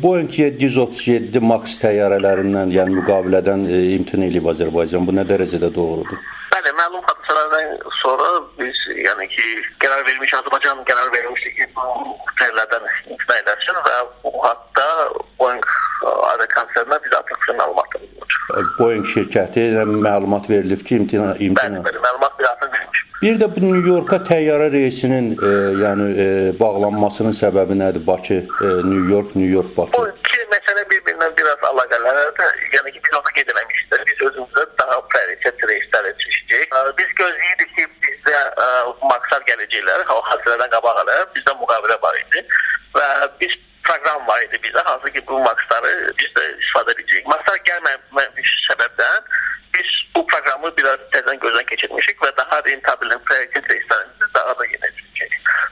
Boeing 737 MAX təyyarələrindən, yəni müqavilədən imtina edib Azərbaycan. Bu nə dərəcədə doğrudur? Bəli, məlum hadisələrdən sonra biz, yəni ki, Azərbaycan qərar vermişdi ki, bu təyyarələrdən imtina edəsin və hatta Boeing aviakonsernə biz artıq məlumatlarımız olacaq. Boeing şirkəti məlumat verilib ki, imtina. Bəli, məlumat bir artıq verilmiş. Bir də bu New York'a təyyarə reysinin bağlanmasının səbəbi nədir? Bakı, New York, Bakı. Bu iki məsələ bir-birindən biraz əlaqəlidir. Yəni ki, biz onu qeyd eləmişdik. Biz özümüzdə daha prioritet reyslər etmişdik. Biz gözləyirdik ki, bizdə maksat gələcəklər, o hadisələrdən qabaq elə bizdə müqavilə var idi və biz proqram var idi bizdə, hansı ki, bu maksatları biz də istifadə edəcəyik. Maksat gəlməmiş səbəbdən biz bu proqramı biraz təzədən gözdən keçirmişik və daha rentabil prioritet reyslərimizi daha da yeniləyəcəyik.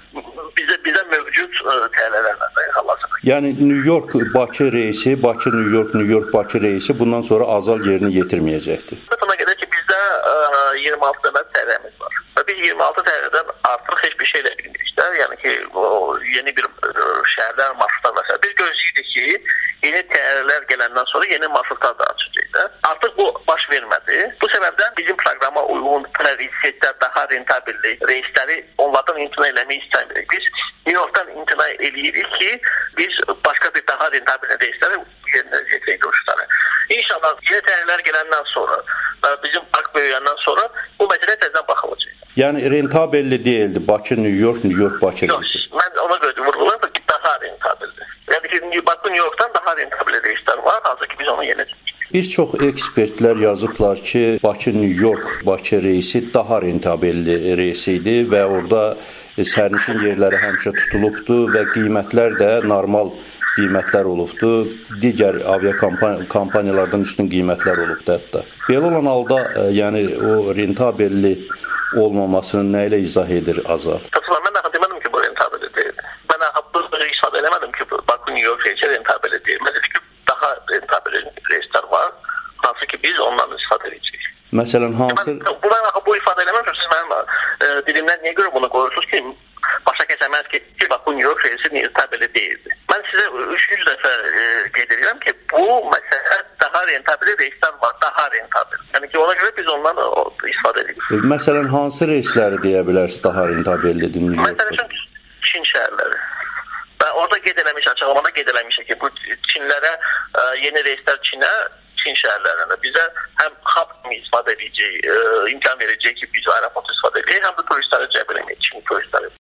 Bizə mövcud təyyarələrlə xallasınıq. Yəni New York-Bakı reysi, Bakı-New York, New York-Bakı reysi bundan sonra azal yerini yetirməyəcəkdir. Ona görə ki, bizdə 26 dənə təyyarəmiz var. Və biz 26 təyyarədən artıq heç bir şey də bilmirik də. Yəni ki, yeni bir şəhərlər, marşrutlar məsələn. Biz gözləyirdik ki, yeni təyyarələr gələndən sonra yeni marşrutlar da açılacaq. Artıq bu baş vermədi. Bu səbəbdən bizim proqrama uyğun prioritetlər, daha rentabilli reysləri onlardan imtina eləmək istəmirik. Biz New York'dan imtina edirik ki, biz başqa bir daha rentabilli reysləri yerinə yetirək uçuşları. İnşallah yeni təyyarələr gələndən sonra, bizim park böyüyəndən sonra bu məsələ təzədən baxılacaq. Yəni rentabilli deyildi Bakı, New York, Bakı reysi. Mən ona görə vurğulayıram ki, daha rentabilli. Yəni ki, Bakı, New York'dan daha rentabilli reyslər var, hansı ki, biz onu yeniləyəcəyik. Bir çox ekspertlər yazıblar ki, Bakı-New York, Bakı reysi daha rentabilli reysi idi və orada sərnişin yerləri həmişə tutulubdu və qiymətlər də normal qiymətlər olubdu. Digər aviakompaniyalardan üstün qiymətlər olubdu hətta. Belə olan halda, yəni o rentabilli olmamasını nə ilə izah edir Azal? Mən daha demədim ki, bu rentabilli deyil. Mən bu ifadə eləmədim ki, Bakı-New York reysi rentabilli deyil. Mən dedim ki, daha rentabilli reyslər var, hansı ki biz ondan istifadə edəcəyik. Məsələn, hansı... Bu ifadə eləməmişəm, siz mənim dilimdən niyə görə bunu qoyursunuz ki, başa keçəməz ki, Bakı-New York reysi rentabilli deyildi. Mən sizə 3-cü dəfə qeyd edirəm ki, bu məsələ daha rentabilli reyslər var, daha rentabilli. Yəni ki, ona görə biz ondan istifadə edirik. Məsələn, hansı reysləri deyə bilərsiniz daha rentabillidir? Məsələn üçün Çin şəhərləri. Və orada qeyd eləmiş, açıqlamada qeyd eləmişik ki, bu Çinlərə yeni reyslər Çin şəhərlərində bizə həm hub istifadə edəcək, imkan verəcək ki, biz aeroport istifadə edəcək, həm də turistləri cəlb eləməyəcək, Çin turistləri.